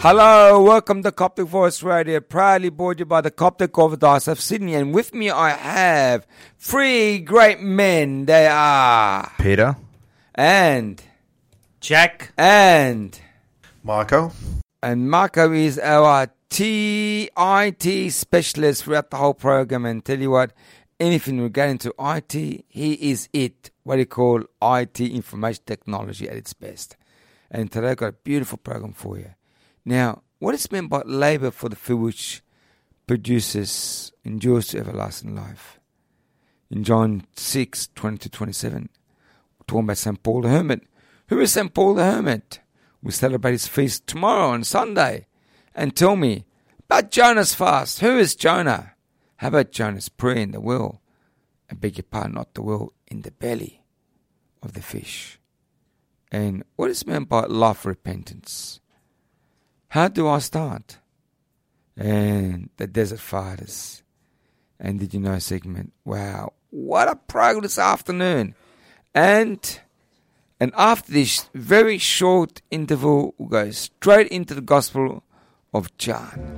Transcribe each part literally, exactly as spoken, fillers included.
Hello, welcome to Coptic Voice Radio, proudly brought to you by the Coptic Orthodox of Sydney. And with me I have three great men. They are Peter and Jack and Marco. And Marco is our T I T specialist throughout the whole program. And tell you what, anything regarding to I T, he is it. What do you call I T, information technology at its best. And today I've got a beautiful program for you. Now, what is meant by labour for the food which produces, endures to everlasting life? In John six, twenty to twenty-seven, we're talking about Saint Paul the Hermit. Who is Saint Paul the Hermit? We celebrate his feast tomorrow on Sunday. And tell me about Jonah's fast. Who is Jonah? How about Jonah's prayer in the well? I beg your pardon, not the well, in the belly of the fish. And what is meant by life repentance? How do I start? And the Desert Fathers. And Did You Know segment. Wow, what a program this afternoon. And and after this very short interval, we'll go straight into the Gospel of John.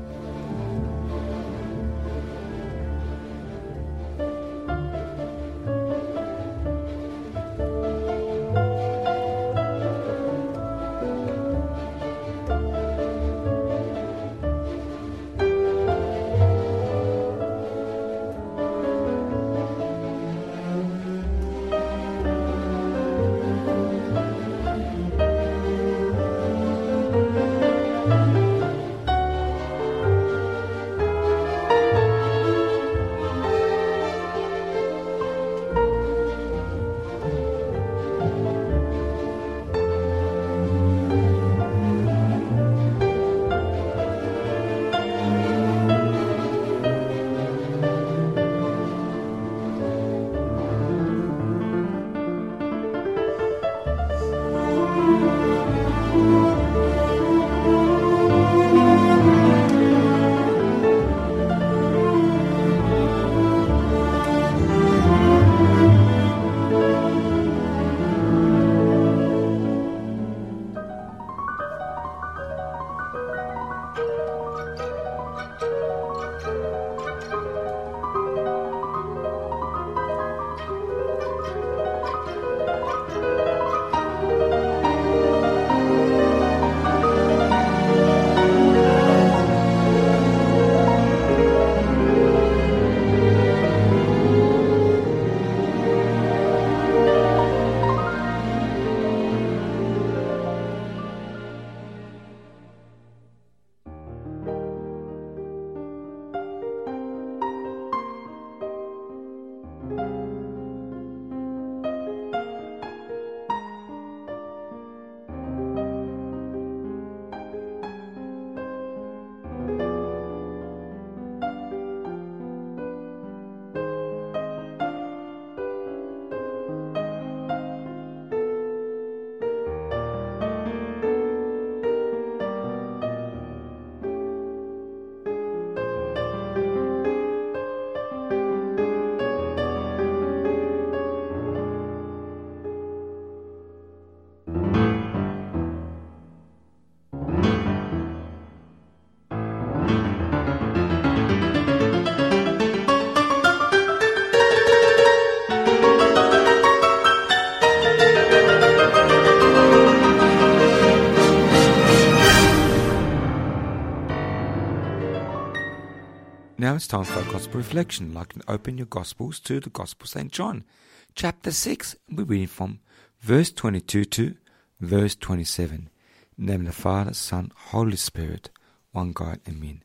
Now it's time for our Gospel reflection. I'd like to open your Gospels to the Gospel of Saint John, chapter six. We're reading from verse twenty-two to verse twenty-seven. In the name of the Father, Son, Holy Spirit, one God, Amen.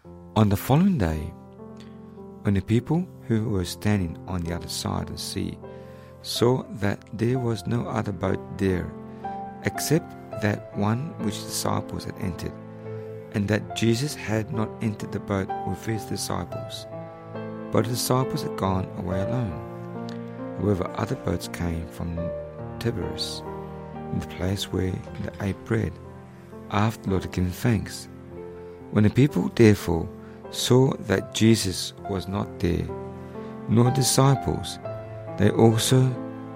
On the following day, when the people who were standing on the other side of the sea saw that there was no other boat there, except that one which the disciples had entered, and that Jesus had not entered the boat with his disciples, but the disciples had gone away alone. However, other boats came from Tiberias, in the place where they ate bread, after the Lord had given thanks. When the people therefore saw that Jesus was not there, nor the disciples, they also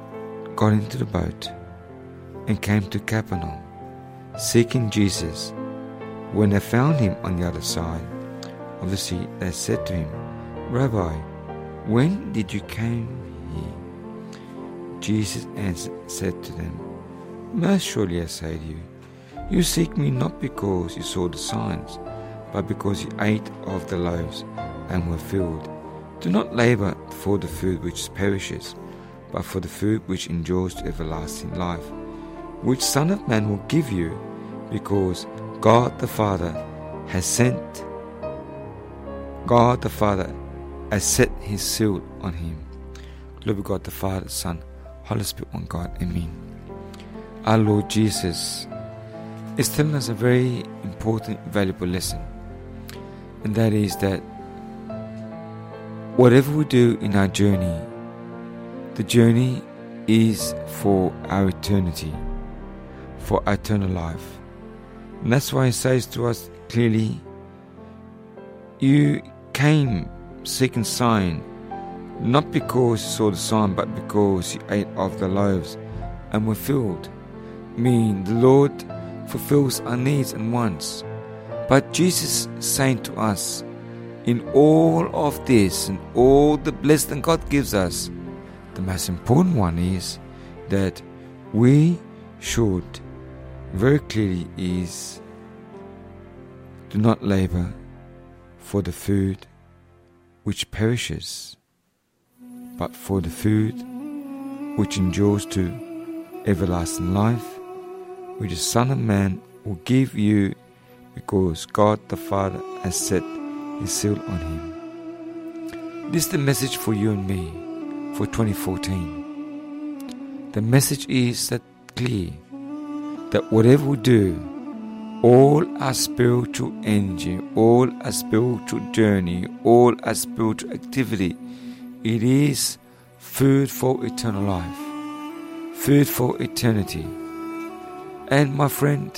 got into the boat and came to Capernaum, seeking Jesus. When they found him on the other side of the sea, they said to him, Rabbi, when did you come here? Jesus answered, said to them, Most surely I say to you, you seek me not because you saw the signs, but because you ate of the loaves and were filled. Do not labor for the food which perishes, but for the food which endures to everlasting life, which Son of Man will give you, because God the Father has sent, God the Father has set his seal on him. Glory to God the Father, Son, Holy Spirit, one God. Amen. Our Lord Jesus is telling us a very important, valuable lesson, and that is that whatever we do in our journey, the journey is for our eternity, for our eternal life. And that's why he says to us clearly, you came seeking sign, not because you saw the sign, but because you ate of the loaves and were filled. Meaning the Lord fulfills our needs and wants. But Jesus is saying to us, in all of this and all the blessing God gives us, the most important one is that we should very clearly is do not labor for the food which perishes, but for the food which endures to everlasting life, which the Son of Man will give you, because God the Father has set his seal on him. This is the message for you and me for twenty fourteen. The message is that clear, that whatever we do, all our spiritual energy, all our spiritual journey, all our spiritual activity, it is food for eternal life, food for eternity. And my friend,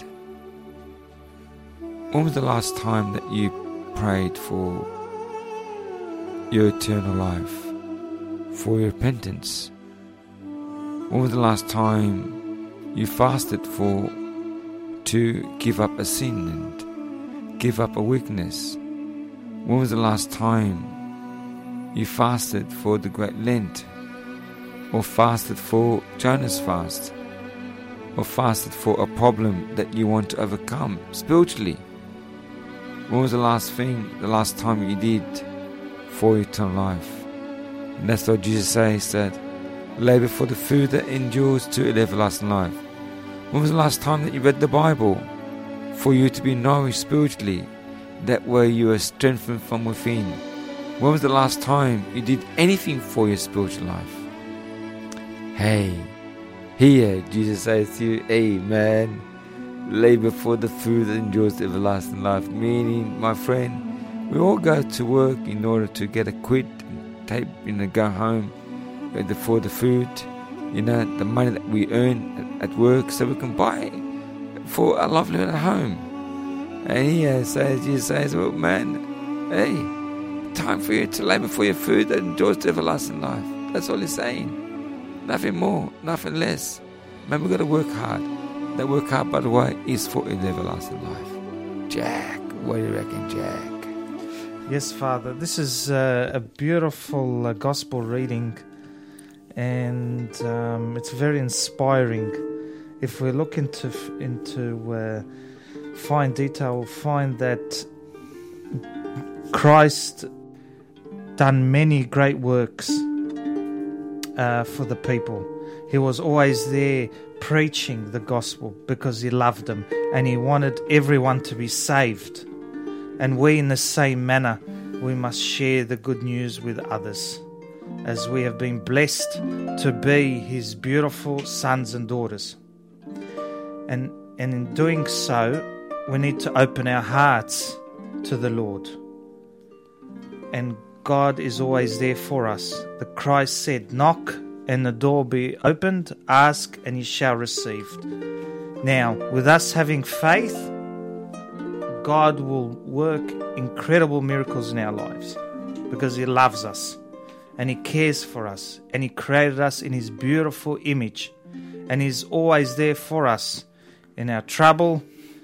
when was the last time that you prayed for your eternal life, for your repentance? When was the last time you fasted for to give up a sin and give up a weakness? When was the last time you fasted for the Great Lent, or fasted for Jonah's fast, or fasted for a problem that you want to overcome spiritually? When was the last thing, the last time you did for eternal life? And that's what Jesus says, that labor for the food that endures to everlasting life. When was the last time that you read the Bible for you to be nourished spiritually, that way you are strengthened from within? When was the last time you did anything for your spiritual life? Hey, here Jesus says to you, amen. Labor for the food that endures to everlasting life. Meaning, my friend, we all go to work in order to get a quid, and take, you know, go home for the food, you know, the money that we earn at work, so we can buy for a livelihood at home. And here says, Jesus says, well, man, hey, time for you to labor for your food that endures to everlasting life. That's all he's saying. Nothing more, nothing less. Man, we've got to work hard. That work hard, by the way, is for an everlasting life. Jack, what do you reckon, Jack? Yes, Father, this is uh, a beautiful uh, gospel reading, and um, it's very inspiring. If we look into into uh, fine detail, we'll find that Christ done many great works uh, for the people. He was always there preaching the gospel because he loved them and he wanted everyone to be saved. And we, in the same manner, we must share the good news with others, as we have been blessed to be his beautiful sons and daughters. And, and in doing so, we need to open our hearts to the Lord. And God is always there for us. The Christ said, knock and the door be opened, ask and you shall receive. Now, with us having faith, God will work incredible miracles in our lives, because he loves us and he cares for us and he created us in his beautiful image, and he's always there for us in our trouble,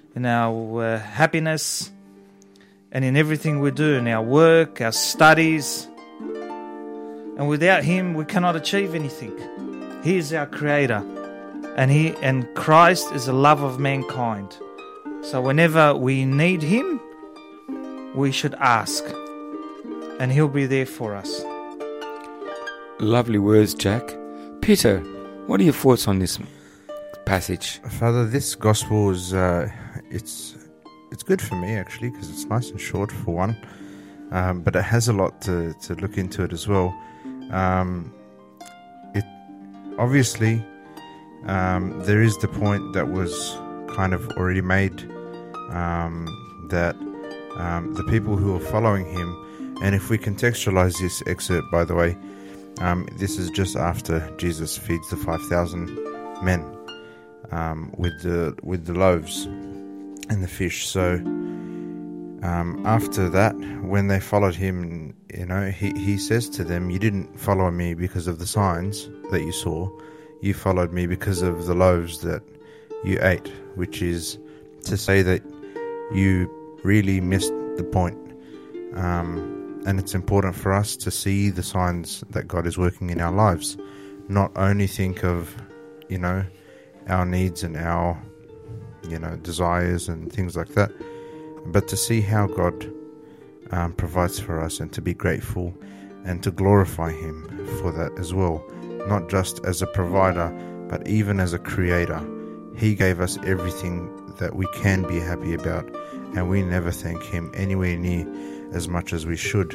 in our uh, happiness, and in everything we do, in our work, our studies. And without Him, we cannot achieve anything. He is our Creator, and He and Christ is the love of mankind. So whenever we need Him, we should ask, and He'll be there for us. Lovely words, Jack. Peter, what are your thoughts on this passage? Father, this gospel is uh, it's it's good for me actually, because it's nice and short for one, um, but it has a lot to, to look into it as well. Um, it obviously um, there is the point that was kind of already made, um, that um, the people who are following Him, and if we contextualize this excerpt, by the way, um, this is just after Jesus feeds the five thousand men um, with the with the loaves and the fish. So um, after that, when they followed Him, you know, he, he says to them, you didn't follow me because of the signs that you saw, you followed me because of the loaves that you ate, which is to say that you really missed the point. Um, and it's important for us to see the signs that God is working in our lives, not only think of, you know, our needs and our, you know, desires and things like that, but to see how God um, provides for us, and to be grateful and to glorify Him for that as well, not just as a provider, but even as a creator. He gave us everything that we can be happy about, and we never thank Him anywhere near as much as we should.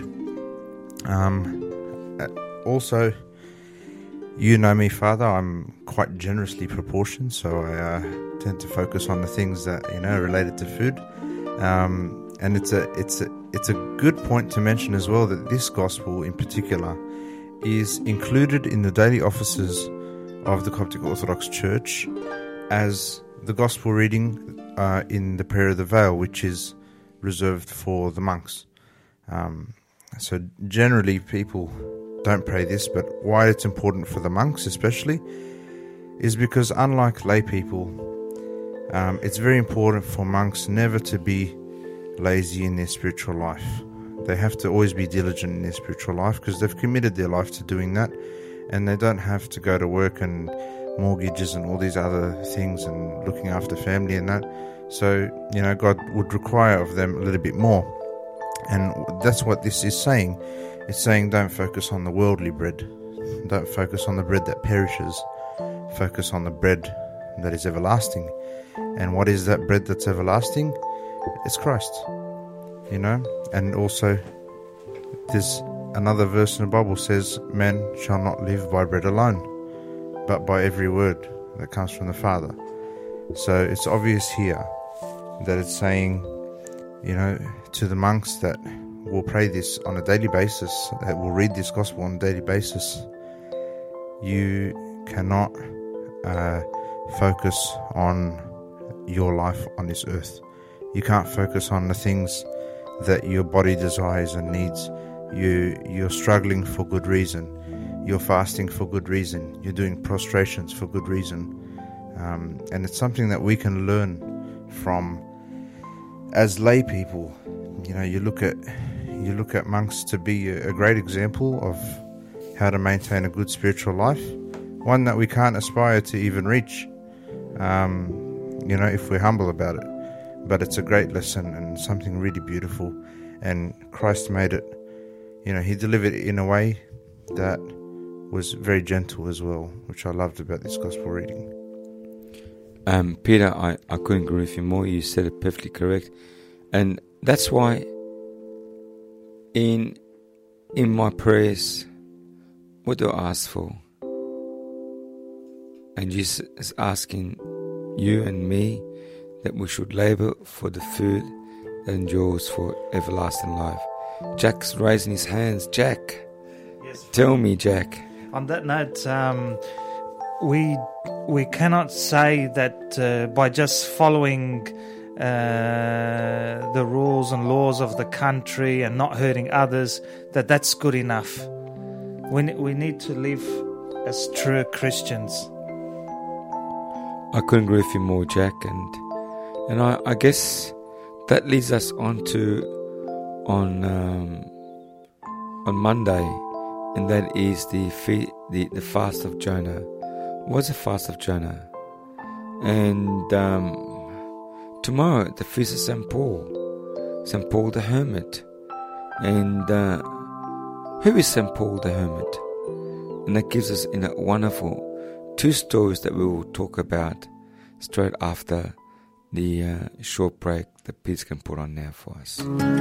Um, also, you know me, Father, I'm quite generously proportioned, so I uh, tend to focus on the things that, you know, are related to food. Um, and it's a it's a it's a good point to mention as well that this gospel in particular is included in the daily offices of the Coptic Orthodox Church as the gospel reading uh, in the prayer of the veil, which is reserved for the monks. Um, so generally people don't pray this, but why it's important for the monks especially is because, unlike lay people, um, it's very important for monks never to be lazy in their spiritual life. They have to always be diligent in their spiritual life, because they've committed their life to doing that, and they don't have to go to work and mortgages and all these other things and looking after family and that. So, you know, God would require of them a little bit more. And that's what this is saying. It's saying don't focus on the worldly bread. Don't focus on the bread that perishes. Focus on the bread that is everlasting. And what is that bread that's everlasting? It's Christ. You know? And also, there's another verse in the Bible says, man shall not live by bread alone, but by every word that comes from the Father. So it's obvious here that it's saying, you know, to the monks that will pray this on a daily basis, that will read this gospel on a daily basis, you cannot uh, focus on your life on this earth. You can't focus on the things that your body desires and needs. You, you're struggling for good reason. You're fasting for good reason. You're doing prostrations for good reason. Um, and it's something that we can learn from as lay people. You know, you look at you look at monks to be a, a great example of how to maintain a good spiritual life, one that we can't aspire to even reach, um, you know, if we're humble about it. But it's a great lesson and something really beautiful. And Christ made it, you know, He delivered it in a way that was very gentle as well, which I loved about this gospel reading. Um, Peter, I, I couldn't agree with you more. You said it perfectly correct. And that's why in in my prayers, what do I ask for? And Jesus is asking you and me that we should labor for the food that endures for everlasting life. Jack's raising his hands. Jack, Yes. tell me, Jack. On that note, um, we we cannot say that uh, by just following uh, the rules and laws of the country and not hurting others, that that's good enough. We we need to live as true Christians. I couldn't agree with you more, Jack. And And I, I guess that leads us on to on um, on Monday, and that is the fe- the the fast of Jonah. Was the fast of Jonah, and um, tomorrow the feast of Saint Paul, Saint Paul the Hermit, and uh, who is Saint Paul the Hermit? And that gives us in a wonderful two stories that we will talk about straight after the uh, short break that Pete's can put on now for us.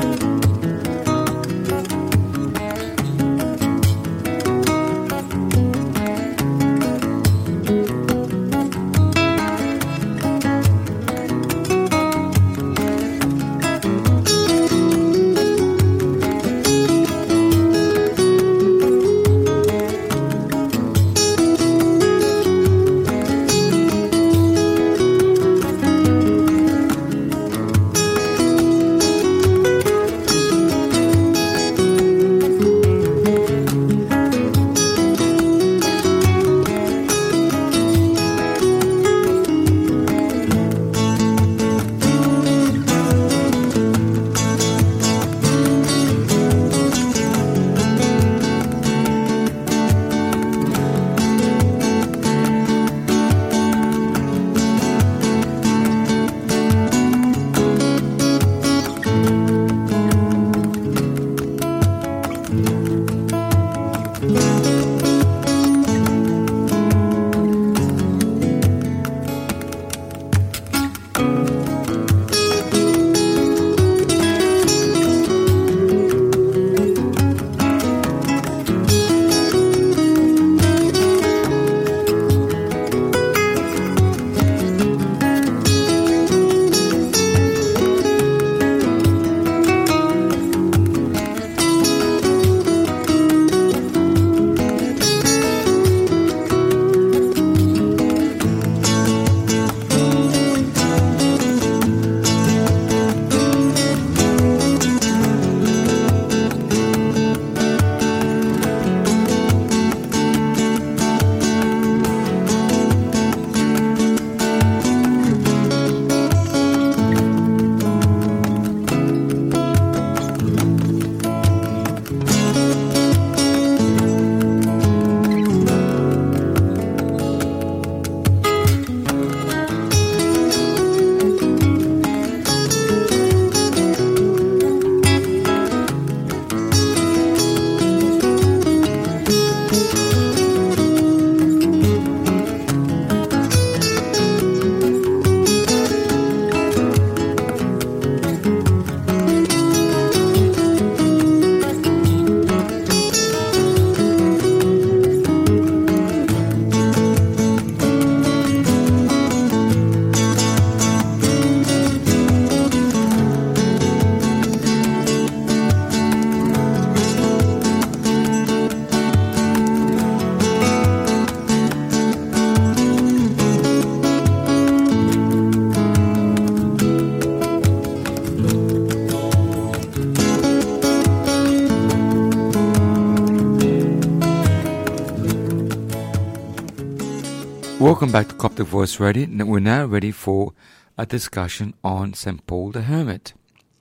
Welcome back to Coptic Voice Radio. We're now ready for a discussion on Saint Paul the Hermit.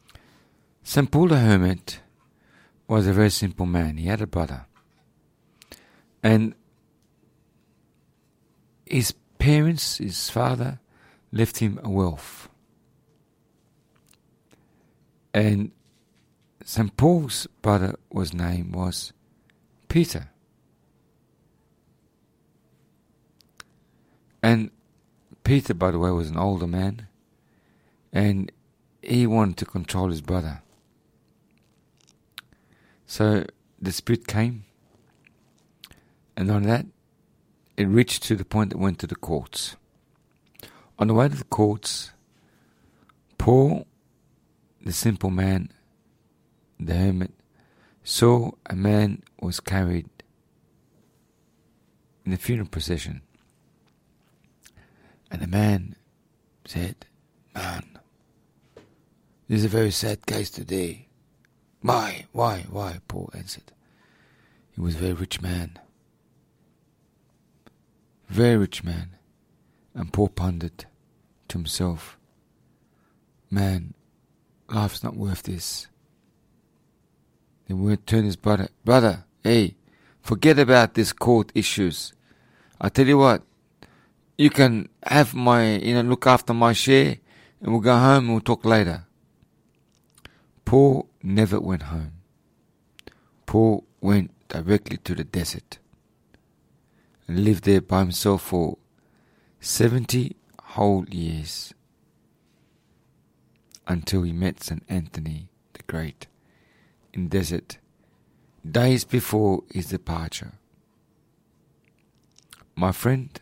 Saint Paul the Hermit was a very simple man. He had a brother. And his parents, his father, left him a wealth. And Saint Paul's brother was name was Peter. And Peter, by the way, was an older man, and he wanted to control his brother. So the Spirit came, and on that, it reached to the point that went to the courts. On the way to the courts, Paul, the simple man, the hermit, saw a man was carried in the funeral procession. And the man said, "Man, this is a very sad case today." Why, why, why? Paul answered. He was a very rich man. Very rich man. And Paul pondered to himself, man, life's not worth this. Then we turn his brother, brother, hey, forget about this court issues. I tell you what, you can have my, you know, look after my share, and we'll go home and we'll talk later. Paul never went home. Paul went directly to the desert and lived there by himself for seventy whole years until he met Saint Anthony the Great in the desert days before his departure. My friend,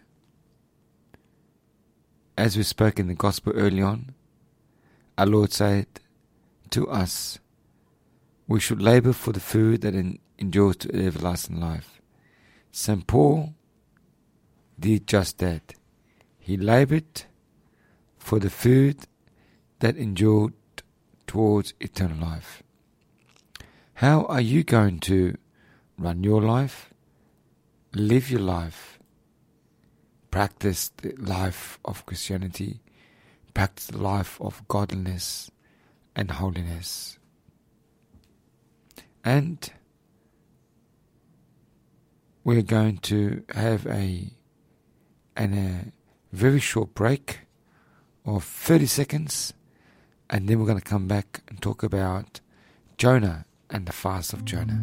as we spoke in the gospel early on, our Lord said to us, we should labour for the food that endures to everlasting life. Saint Paul did just that. He laboured for the food that endured towards eternal life. How are you going to run your life, live your life, practice the life of Christianity, practice the life of godliness and holiness? And we're going to have a, an, a very short break of thirty seconds, and then we're going to come back and talk about Jonah and the fast of Jonah.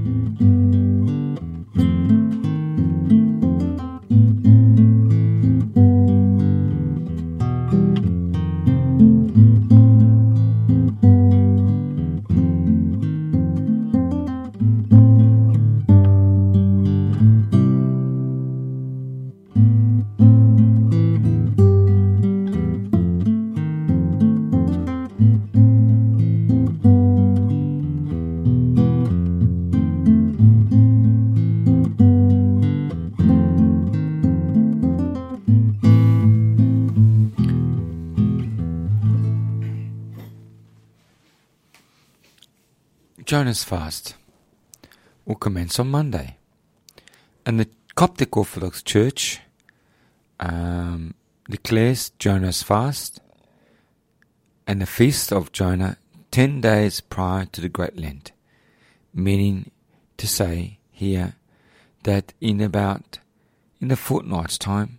Jonah's fast will commence on Monday, and the Coptic Orthodox Church um, declares Jonah's fast and the feast of Jonah ten days prior to the Great Lent, meaning to say here that in about in a fortnight's time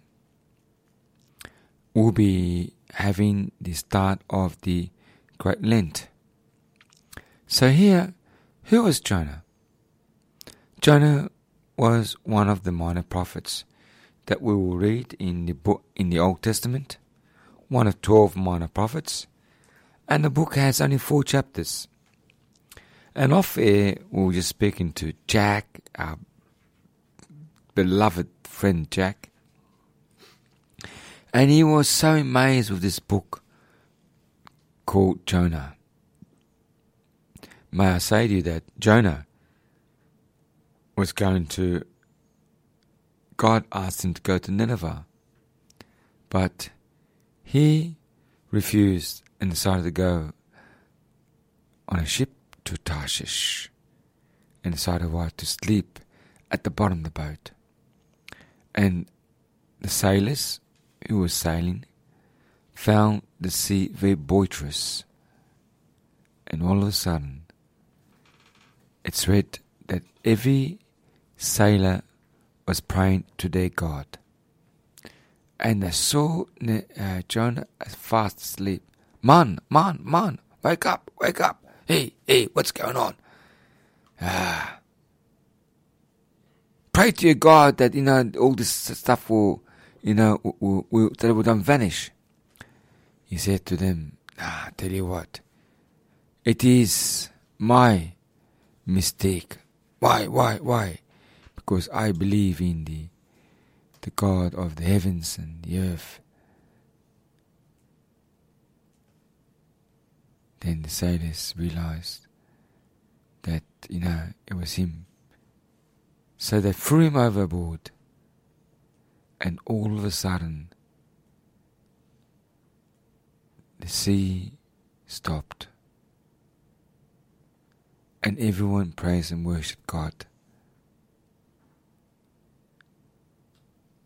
we'll be having the start of the Great Lent. So here, who was Jonah? Jonah was one of the minor prophets that we will read in the book in the Old Testament, one of twelve minor prophets, and the book has only four chapters. And off air, we were just speaking to Jack, our beloved friend Jack, and he was so amazed with this book called Jonah. May I say to you that Jonah was going to, God asked him to go to Nineveh, but he refused and decided to go on a ship to Tarshish and decided what, to sleep at the bottom of the boat. And the sailors who were sailing found the sea very boisterous, and all of a sudden it's read that every sailor was praying to their God. And they saw uh, Jonah fast asleep. Man, man, man, wake up, wake up. Hey, hey, what's going on? Ah. Pray to your God that, you know, all this stuff will, you know, will, will, that it will not vanish. He said to them, ah, tell you what, it is my mistake. Why, why, why? Because I believe in the the God of the heavens and the earth. Then the sailors realized that, you know, it was him. So they threw him overboard, and all of a sudden the sea stopped. And everyone praised and worshipped God.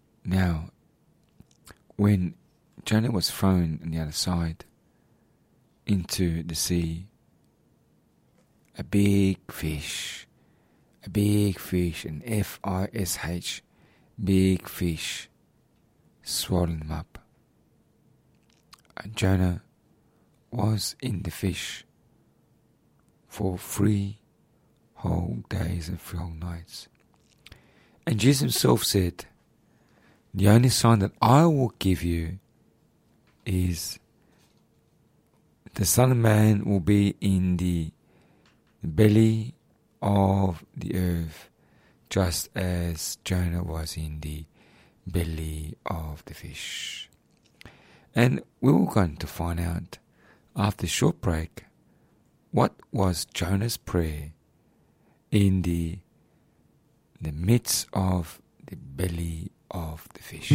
Now, when Jonah was thrown on the other side, into the sea. A big fish, a big fish, an F I S H, big fish, swallowed him up. And Jonah was in the fish for three whole days and three whole nights. And Jesus himself said, the only sign that I will give you is the Son of Man will be in the belly of the earth, just as Jonah was in the belly of the fish. And we were going to find out, after a short break, what was Jonah's prayer in the, the midst of the belly of the fish.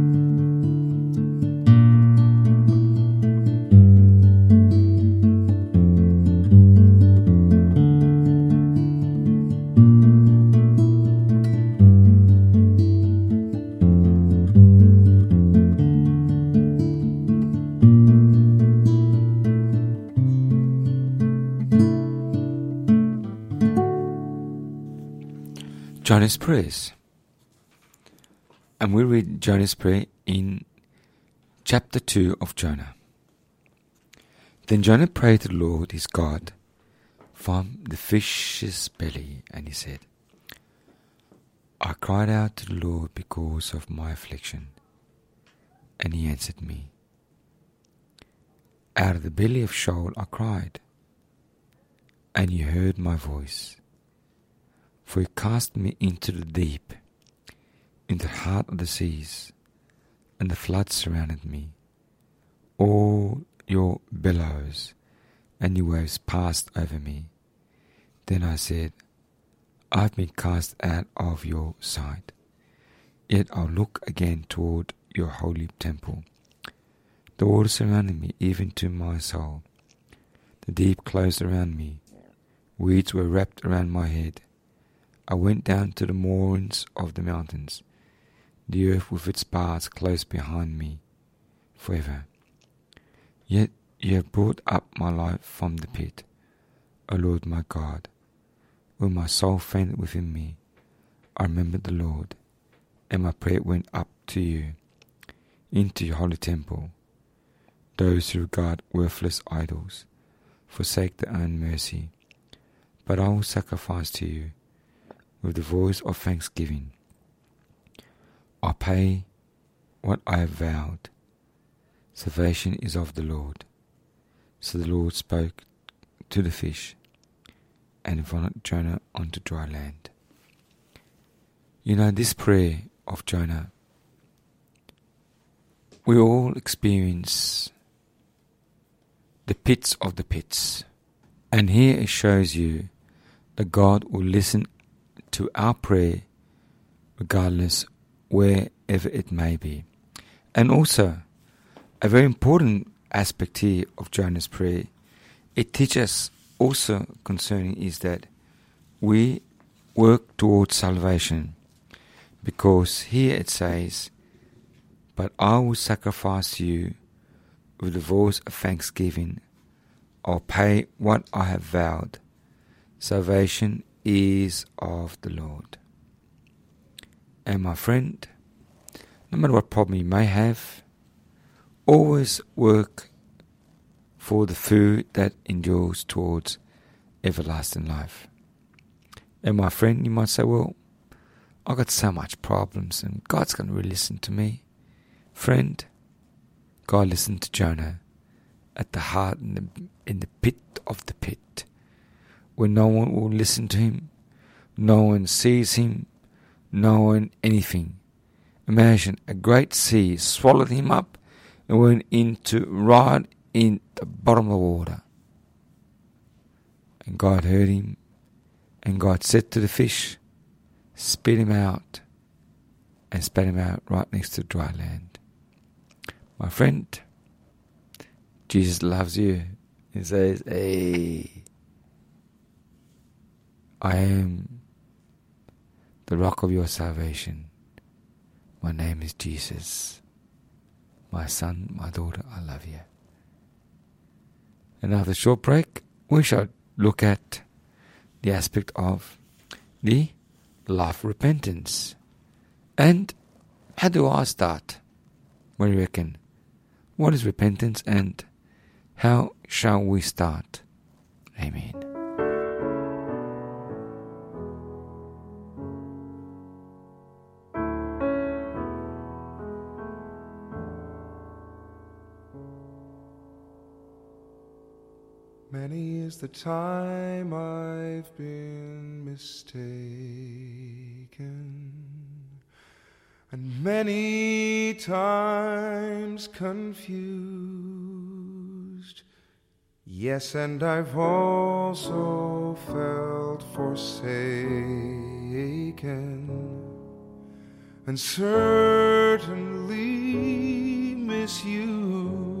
Jonah's prayers. And we read Jonah's prayer in chapter two of Jonah. Then Jonah prayed to the Lord his God from the fish's belly, and he said, I cried out to the Lord because of my affliction, and he answered me. Out of the belly of Sheol I cried, and you heard my voice. For he cast me into the deep, into the heart of the seas, and the floods surrounded me. All your billows and your waves passed over me. Then I said, I have been cast out of your sight. Yet I'll look again toward your holy temple. The waters surrounded me, even to my soul. The deep closed around me. Weeds were wrapped around my head. I went down to the moorings of the mountains. The earth with its bars closed behind me forever. Yet you have brought up my life from the pit, O Lord my God. When my soul fainted within me, I remembered the Lord, and my prayer went up to you, into your holy temple. Those who regard worthless idols forsake their own mercy, but I will sacrifice to you with the voice of thanksgiving. I pay what I have vowed. Salvation is of the Lord. So the Lord spoke to the fish, and vomited Jonah onto dry land. You know, this prayer of Jonah, we all experience the pits of the pits. And here it shows you that God will listen to our prayer regardless wherever it may be. And also, a very important aspect here of Jonah's prayer, it teaches us also concerning is that we work towards salvation, because here it says, but I will sacrifice you with the voice of thanksgiving. I'll pay what I have vowed. Salvation is of the Lord. And my friend, no matter what problem you may have, always work for the food that endures towards everlasting life. And my friend, you might say, well, I've got so much problems and God's going to really listen to me. Friend, God listened to Jonah at the heart in the, in the pit of the pit, when no one will listen to him, no one sees him, no one anything. Imagine a great sea swallowed him up and went into right in the bottom of the water. And God heard him, and God said to the fish, spit him out, and spat him out right next to dry land. My friend, Jesus loves you. He says, hey, I am the rock of your salvation. My name is Jesus. My son, my daughter, I love you. And after a short break, we shall look at the aspect of the life of repentance. And how do I start? What do you reckon? What is repentance and how shall we start? Amen. Many is the time I've been mistaken, and many times confused. Yes, and I've also felt forsaken, and certainly misused.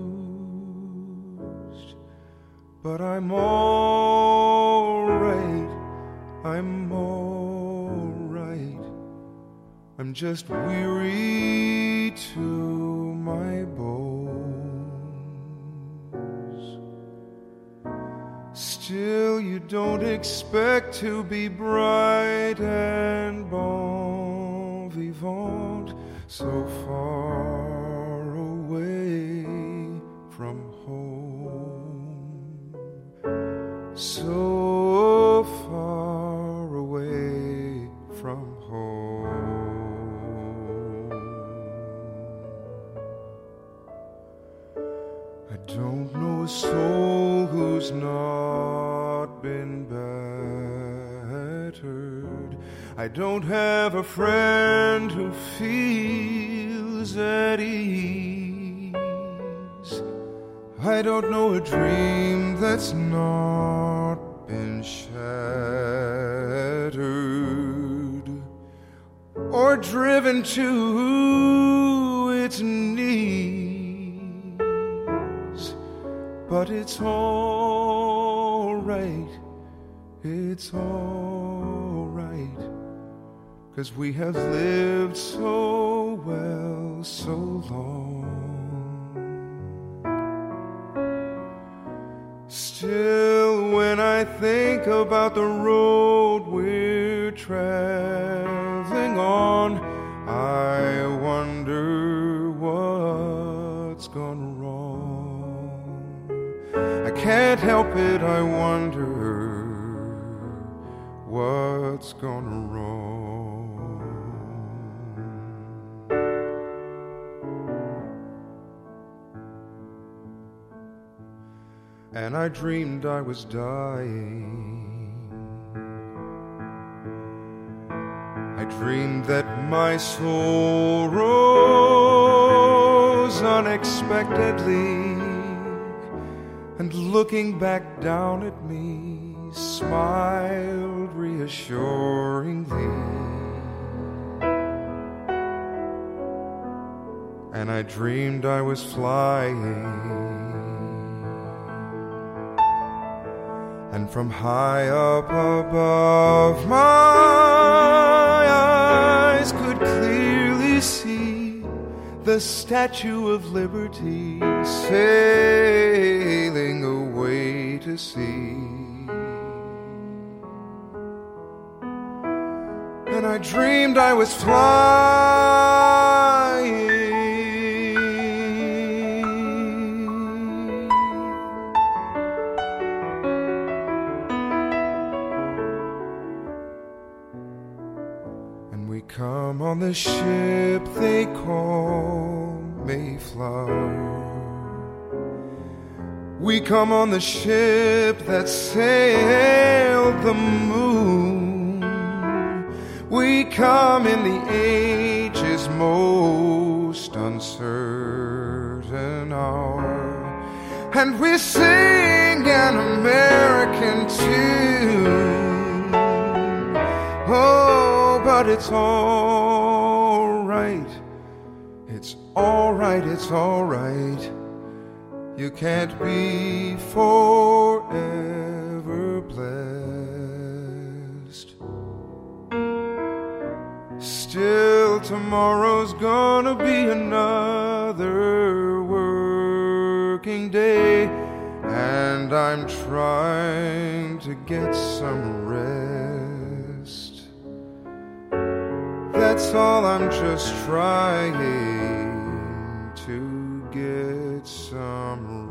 But I'm all right, I'm all right. I'm just weary to my bones. Still you don't expect to be bright and bon vivant so far away from home, so far away from home. I don't know a soul who's not been battered. I don't have a friend who feels at ease. I don't know a dream that's not been shattered or driven to its knees. But it's all right, it's all right, 'cause we have lived so well so long. Still, when I think about the road we're traveling on, I wonder what's gone wrong. I can't help it, I wonder what's gone wrong. And I dreamed I was dying. I dreamed that my soul rose unexpectedly, and looking back down at me, smiled reassuringly. And I dreamed I was flying, and from high up above, my eyes could clearly see the Statue of Liberty sailing away to sea. And I dreamed I was flying, come on the ship they call Mayflower. We come on the ship that sailed the moon. We come in the age's most uncertain hour, and we sing an American tune. Oh, but it's all right, it's all right, it's all right. You can't be forever blessed. Still, tomorrow's gonna be another working day, and and I'm trying to get some rest. That's all, I'm just trying to get some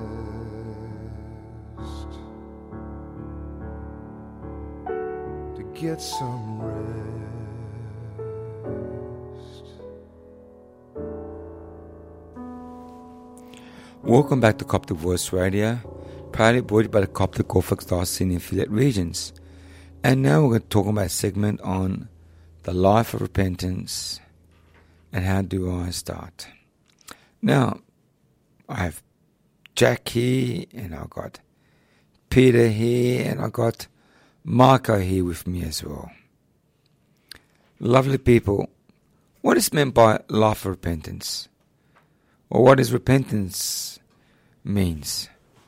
rest. To get some rest. Welcome back to Coptic Voice Radio, proudly brought to you by the Coptic Orthodox Diocese in affiliate regions. And now we're going to talk about a segment on the life of repentance and how do I start. Now, I have Jack here, and I've got Peter here, and I've got Marco here with me as well. Lovely people, what is meant by life of repentance? Or what is repentance means?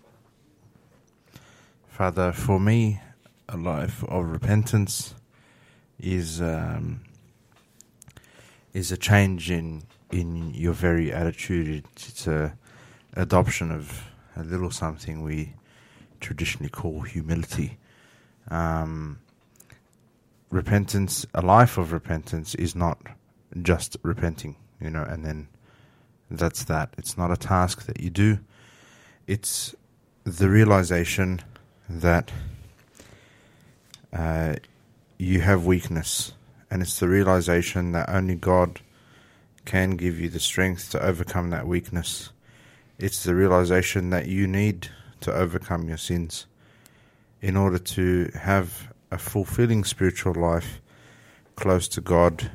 Father, for me, a life of repentance is um, is a change in in your very attitude. It's, it's a adoption of a little something we traditionally call humility. Um, repentance, a life of repentance, is not just repenting, you know, and then that's that. It's not a task that you do. It's the realization that uh, you have weakness, and it's the realization that only God can give you the strength to overcome that weakness. It's the realization that you need to overcome your sins in order to have a fulfilling spiritual life close to God,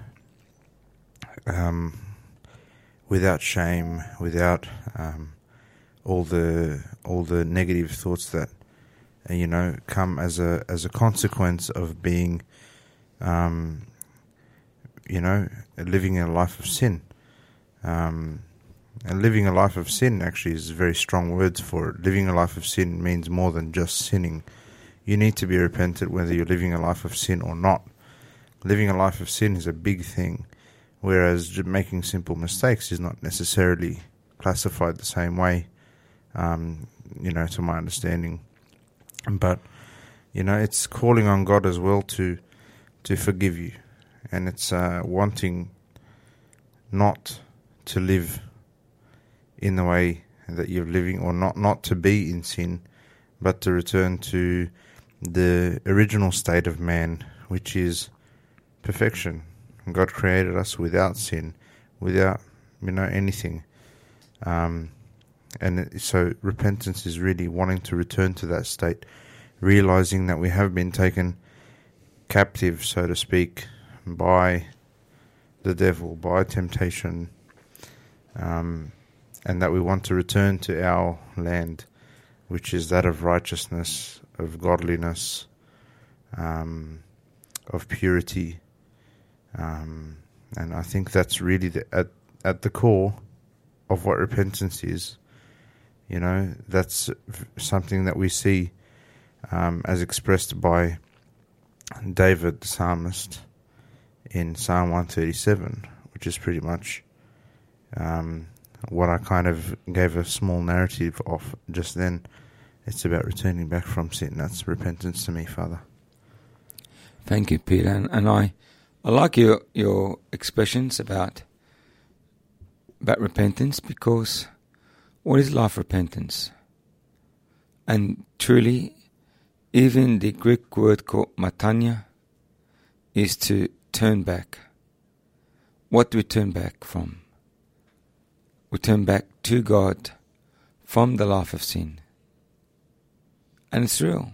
um, without shame, without um, all the all the negative thoughts that uh, you know come as a as a consequence of being, um, you know, living a life of sin. Um, and living a life of sin actually is very strong words for it. Living a life of sin means more than just sinning. You need to be repentant whether you're living a life of sin or not. Living a life of sin is a big thing, whereas making simple mistakes is not necessarily classified the same way, um, you know, to my understanding. But, you know, it's calling on God as well to to forgive you. And it's uh, wanting not to live in the way that you're living, or not, not to be in sin, but to return to the original state of man, which is perfection. God created us without sin, without, you know, anything. Um, and so repentance is really wanting to return to that state, realizing that we have been taken captive, so to speak, by the devil, by temptation, um, and that we want to return to our land, which is that of righteousness, of godliness, um, of purity. Um, and I think that's really the, at at the core of what repentance is. You know, that's something that we see um, as expressed by David the psalmist in Psalm one thirty-seven, which is pretty much um, what I kind of gave a small narrative of just then. It's about returning back from sin. That's repentance to me, Father. Thank you, Peter. And, and I... I like your your expressions about about repentance, because what is life repentance? And truly, even the Greek word called matania is to turn back. What do we turn back from? We turn back to God from the life of sin. And it's real.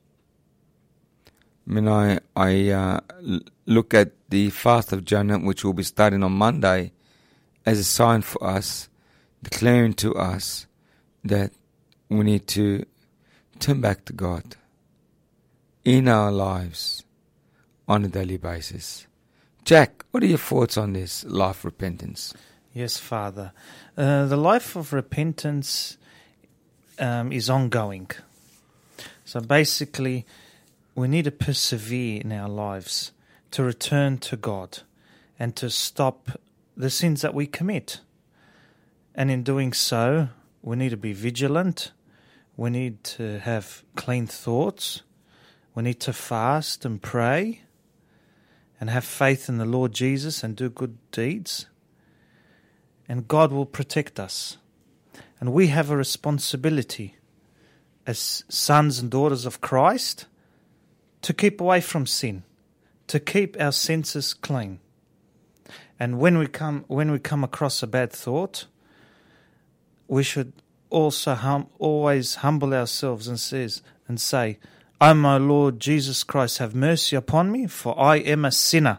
I mean, I, I uh, look at the fast of Jonah, which will be starting on Monday, as a sign for us, declaring to us that we need to turn back to God in our lives on a daily basis. Jack, what are your thoughts on this life repentance? Yes, Father. Uh, the life of repentance um, is ongoing. So basically, we need to persevere in our lives to return to God and to stop the sins that we commit. And in doing so, we need to be vigilant. We need to have clean thoughts. We need to fast and pray and have faith in the Lord Jesus and do good deeds. And God will protect us. And we have a responsibility as sons and daughters of Christ to keep away from sin, to keep our senses clean. And when we come when we come across a bad thought, we should also hum, always humble ourselves and says and say, "O my Lord Jesus Christ, have mercy upon me, for I am a sinner."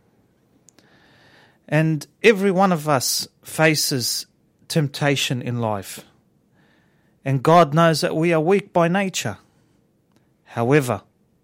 And every one of us faces temptation in life. And God knows that we are weak by nature. However,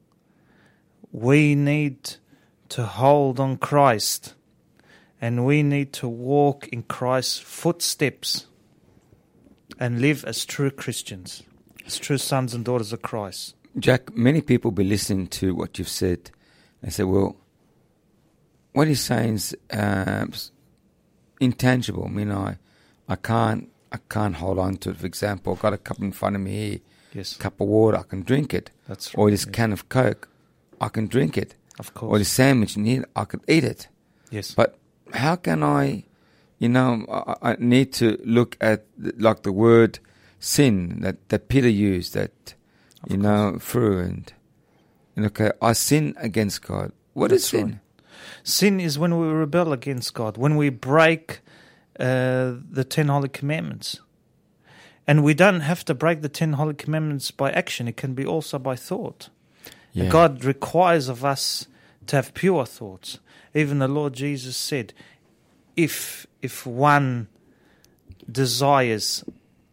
we need to hold on Christ, and we need to walk in Christ's footsteps and live as true Christians, as true sons and daughters of Christ. Jack, many people be listening to what you've said and say, well, what he's saying is uh, intangible. I mean, I, I can't, I can't hold on to it. For example, I've got a cup in front of me here, Yes, a cup of water, I can drink it. that's Or right. this yes. can of Coke, I can drink it. Of Or course. this sandwich in here, I could eat it. Yes. But how can I, you know, I, I need to look at the, like the word sin that, that Peter used, that, Of you course. know, through and, and okay, I sin against God. What is That's sin? right. Sin is when we rebel against God, when we break uh, the ten holy commandments. And we don't have to break the ten holy commandments by action. It can be also by thought. Yeah. And God requires of us to have pure thoughts. Even the Lord Jesus said, if if one desires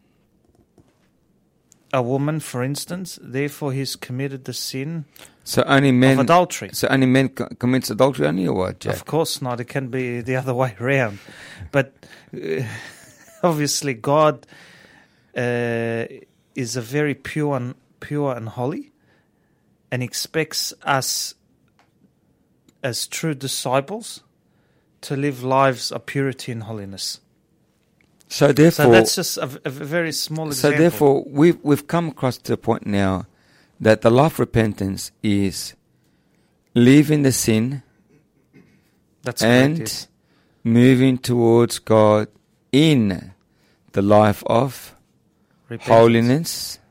a woman, for instance, therefore he's committed the sin So only men, of adultery. so only men co- commits adultery only, or what, Jack? Of course not. It can be the other way around. But uh, obviously God uh, is a very pure and, pure and holy, and expects us as true disciples to live lives of purity and holiness. So therefore, So that's just a, a very small so example. therefore, we've we've come across to a point now that the life of repentance is leaving the sin that's and correct, yes. moving towards God in the life of Repentance. holiness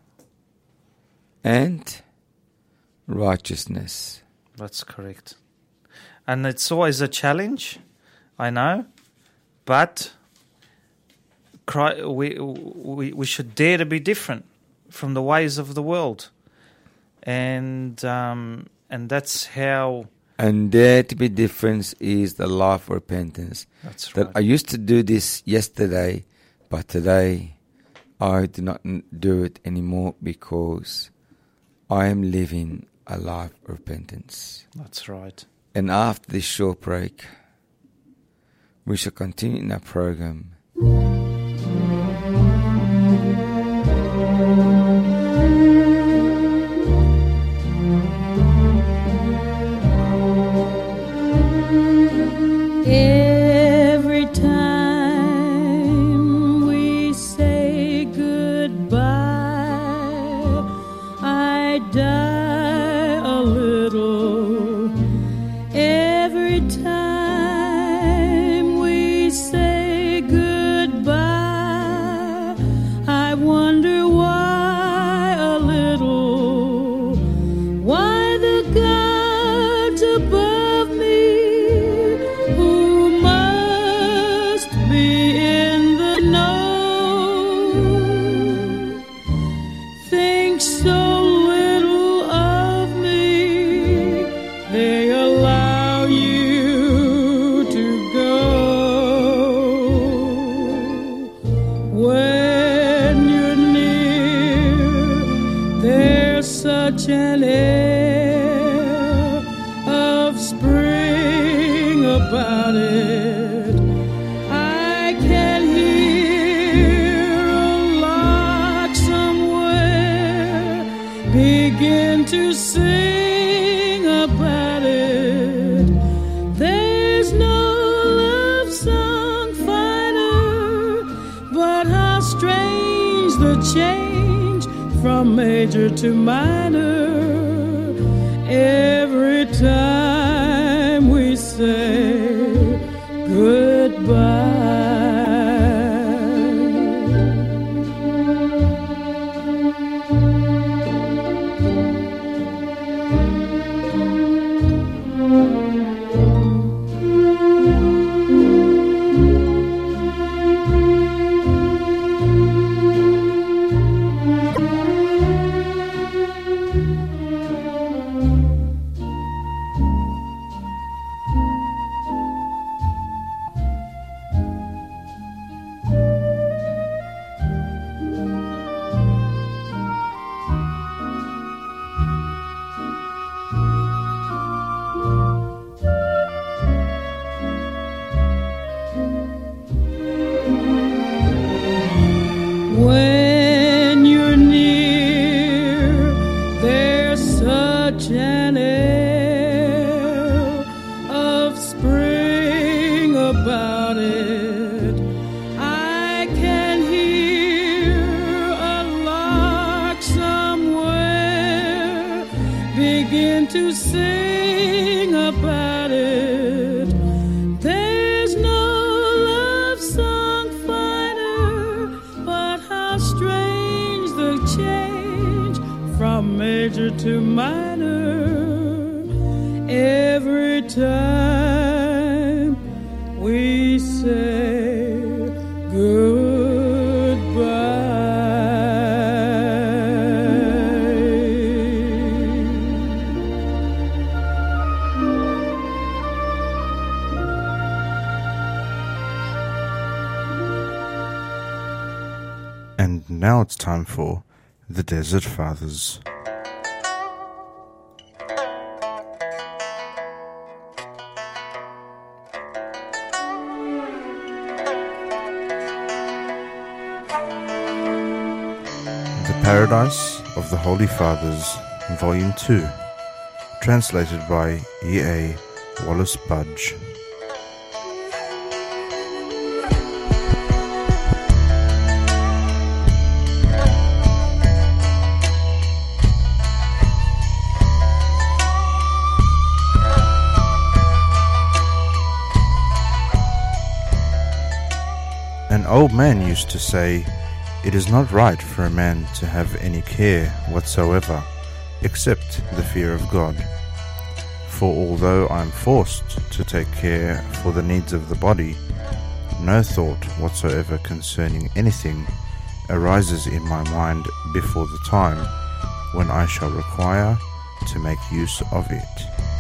and righteousness. That's correct. And it's always a challenge, I know, but Cry, we, we we should dare to be different from the ways of the world, and um, and that's how. And there to be difference is the life of repentance. That's That right. I used to do this yesterday, but today I do not n- do it anymore because I am living a life of repentance. That's right. And after this short break, we shall continue in our program. Every time we say goodbye, I die a little. Every time we say goodbye, I wonder why a little. Why the gods above me, who must be in the know, think so little of me, they allow you to go. When you're near, there's such an air of spring about it. I can hear a lark somewhere begin to sing about it. There's no love song finer, but how strange the change from major to minor. Every time we say goodbye. When you're near, there's such an air of spring about it. I can hear a lark somewhere begin to sing about it. There's no love song finer, but how strange the change from major to minor. Every time we say And now it's time for the Desert Fathers. The Paradise of the Holy Fathers, Volume two, translated by E A Wallace Budge. An old man used to say, "It is not right for a man to have any care whatsoever, except the fear of God. For although I am forced to take care for the needs of the body, no thought whatsoever concerning anything arises in my mind before the time when I shall require to make use of it."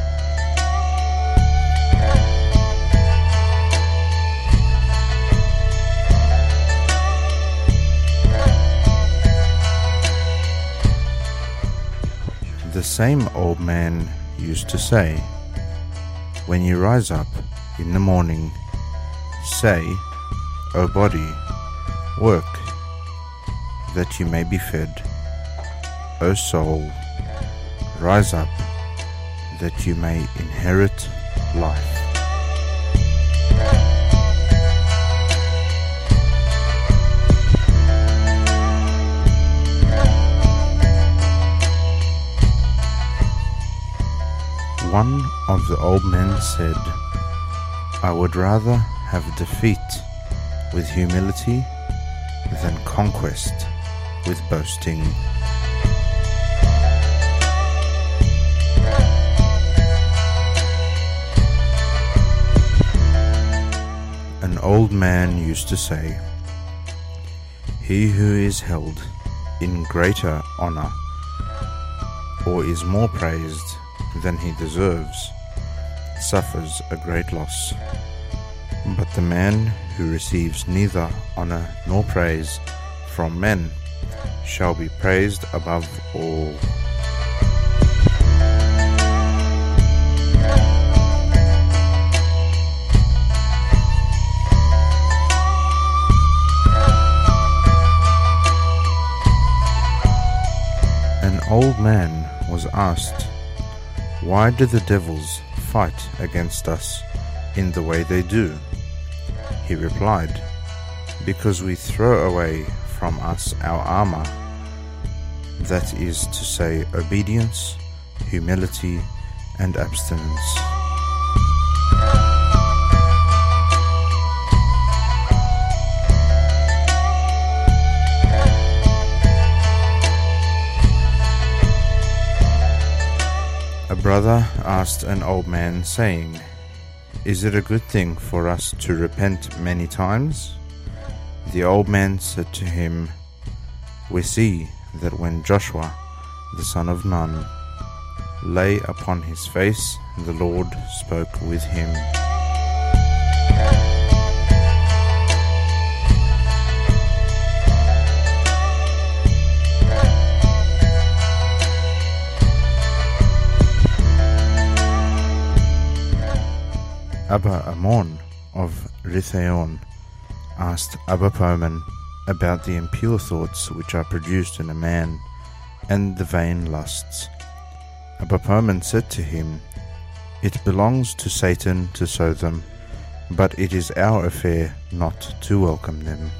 The same old man used to say, "When you rise up in the morning, say, O body, work, that you may be fed. O soul, rise up, that you may inherit life." One of the old men said, "I would rather have defeat with humility than conquest with boasting." An old man used to say, "He who is held in greater honor or is more praised than he deserves suffers a great loss. But the man who receives neither honor nor praise from men shall be praised above all." An old man was asked, "Why do the devils fight against us in the way they do?" He replied, "Because we throw away from us our armor that is to say, obedience, humility, and abstinence. A brother asked an old man, saying, "Is it a good thing for us to repent many times?" The old man said to him, "We see that when Joshua, the son of Nun, lay upon his face, the Lord spoke with him." Abba Amon of Ritheon asked Abba Poemen about the impure thoughts which are produced in a man and the vain lusts. Abba Poemen said to him, "It belongs to Satan to sow them, but it is our affair not to welcome them."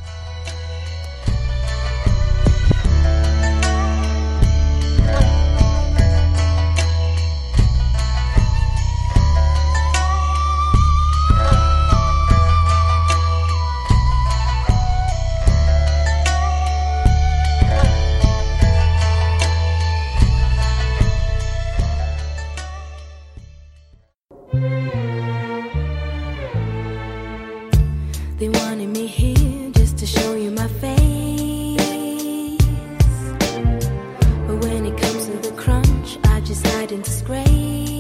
They wanted me here just to show you my face, but when it comes to the crunch, I just hide in disgrace.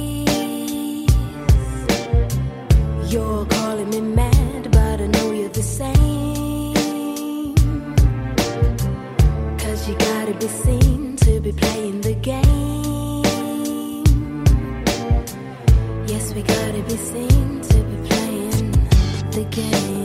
You're calling me mad, but I know you're the same, 'cause you gotta be seen to be playing the game. Yes, we gotta be seen to be playing the game.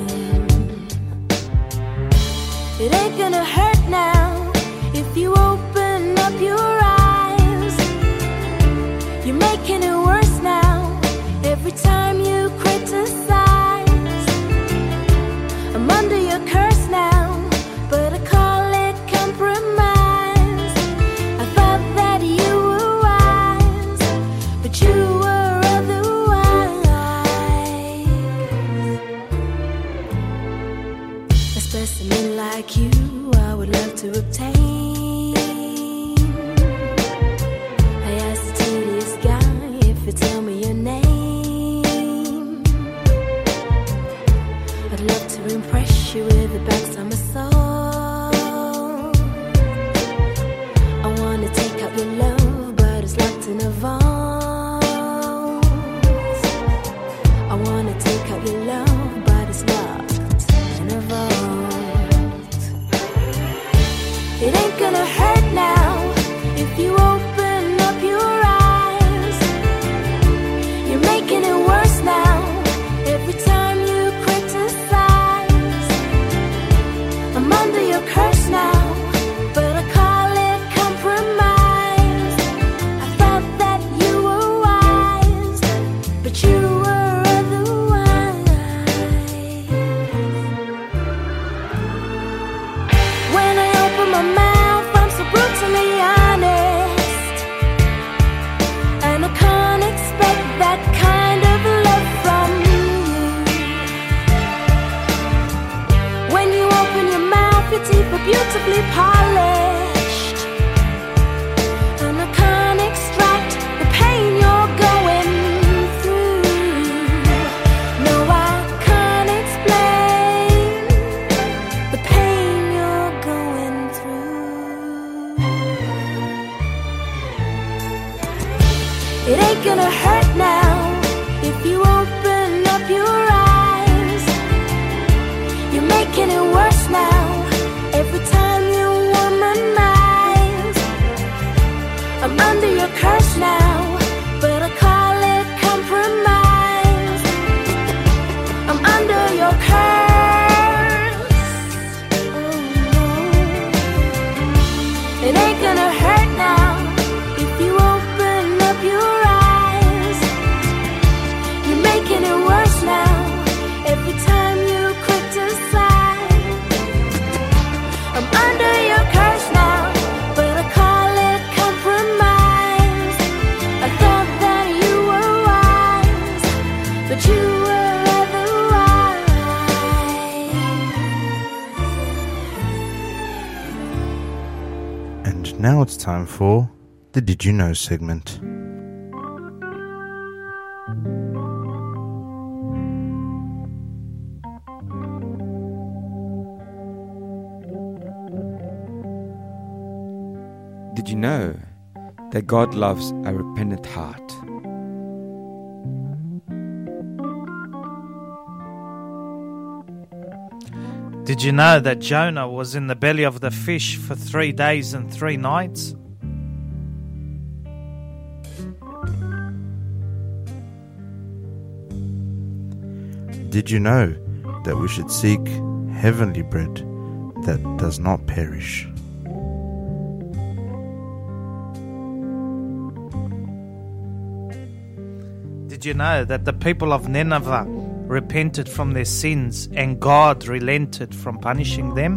It ain't gonna hurt now if you open up your eyes. You're making it worse now every time you criticize. I'm under your curse now, but I call it compromise. I thought that you were wise, but you were otherwise. A specimen like you I would love to obtain. I asked the tedious guy if you tell me your name. I'd love to impress you with the backs of my soul. I wanna take out your love, but it's locked in a vault. I wanna take out your love, but it's locked in a vault. It ain't gonna hurt now if you open up your eyes. You're making it worse now every time you criticize. I'm under your curse now, but I call it compromise. I thought that you were wise, but you were otherwise. When I open my mouth, I'm so brutally honest, and I can't expect that kind of love from you. When you open your mouth, your teeth are beautifully polished, and I can't extract the pain you're going through. No, I can't explain the pain you're going through. It ain't gonna hurt now if you open up your eyes. You're making it worse now every time you womanize. I'm under your curse now, but I call it compromise. I'm under your curse. Oh no. It ain't gonna hurt now if you open up your eyes. You're making it worse now every time you criticize. I'm under your curse now, but I call And now it's time for the Did You Know segment. Did you know that God loves a repentant heart? Did you know that Jonah was in the belly of the fish for three days and three nights? Did you know that we should seek heavenly bread that does not perish? Did you know that the people of Nineveh repented from their sins and God relented from punishing them?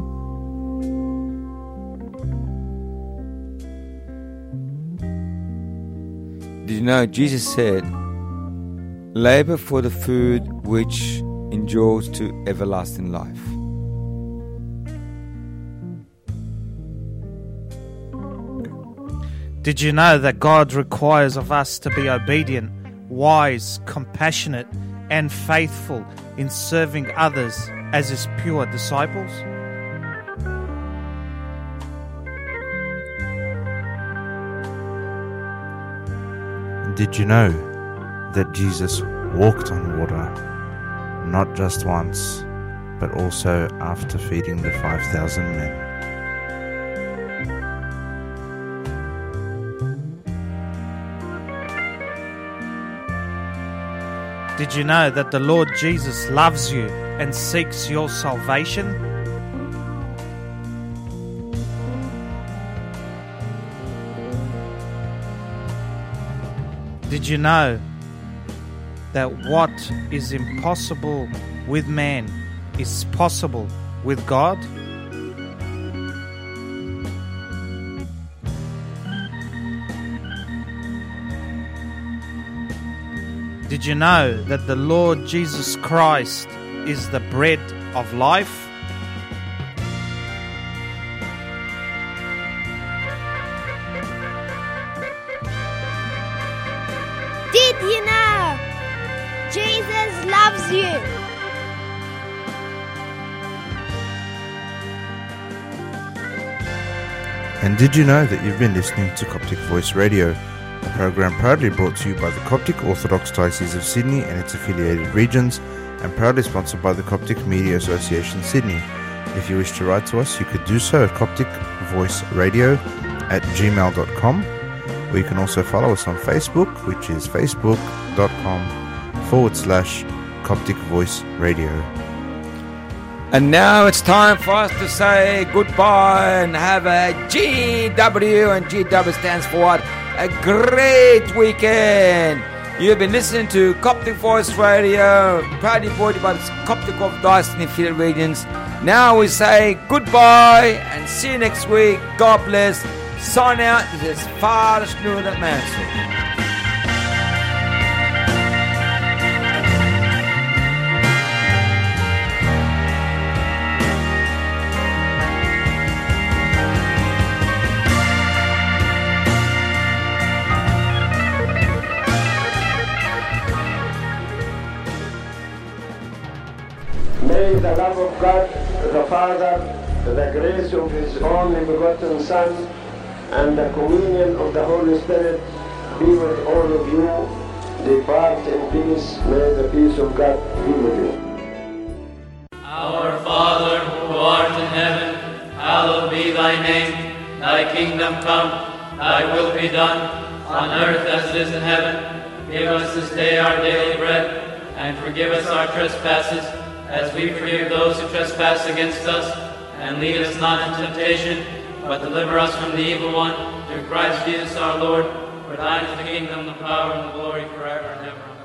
Did you know Jesus said, labor for the food which endures to everlasting life? Did you know that God requires of us to be obedient, wise, compassionate, and faithful in serving others as His pure disciples? Did you know that Jesus walked on water, not just once, but also after feeding the five thousand men? Did you know that the Lord Jesus loves you and seeks your salvation? Did you know that what is impossible with man is possible with God? Did you know that the Lord Jesus Christ is the bread of life? Did you know Jesus loves you? And did you know that you've been listening to Coptic Voice Radio, a program proudly brought to you by the Coptic Orthodox Diocese of Sydney and its affiliated regions, and proudly sponsored by the Coptic Media Association Sydney. If you wish to write to us, you could do so at coptic voice radio at gmail dot com, or you can also follow us on Facebook, which is facebook.com forward slash Coptic Voice Radio. And now it's time for us to say goodbye and have a G W, and G W stands for what? A great weekend. You've been listening to Coptic Voice Radio, proudly brought to you by the Coptic Orthodox and affiliated regions. Now we say goodbye and see you next week. God bless. Sign out. This is Father Shnuda Mansell. May the love of God, the Father, the grace of His only begotten Son, and the communion of the Holy Spirit be with all of you. Depart in peace. May the peace of God be with you. Our Father, who art in heaven, hallowed be thy name. Thy kingdom come, thy will be done, on earth as it is in heaven. Give us this day our daily bread, and forgive us our trespasses, as we forgive those who trespass against us. And lead us not into temptation, but deliver us from the evil one. Through Christ Jesus our Lord, for thine is the kingdom, the power, and the glory forever and ever.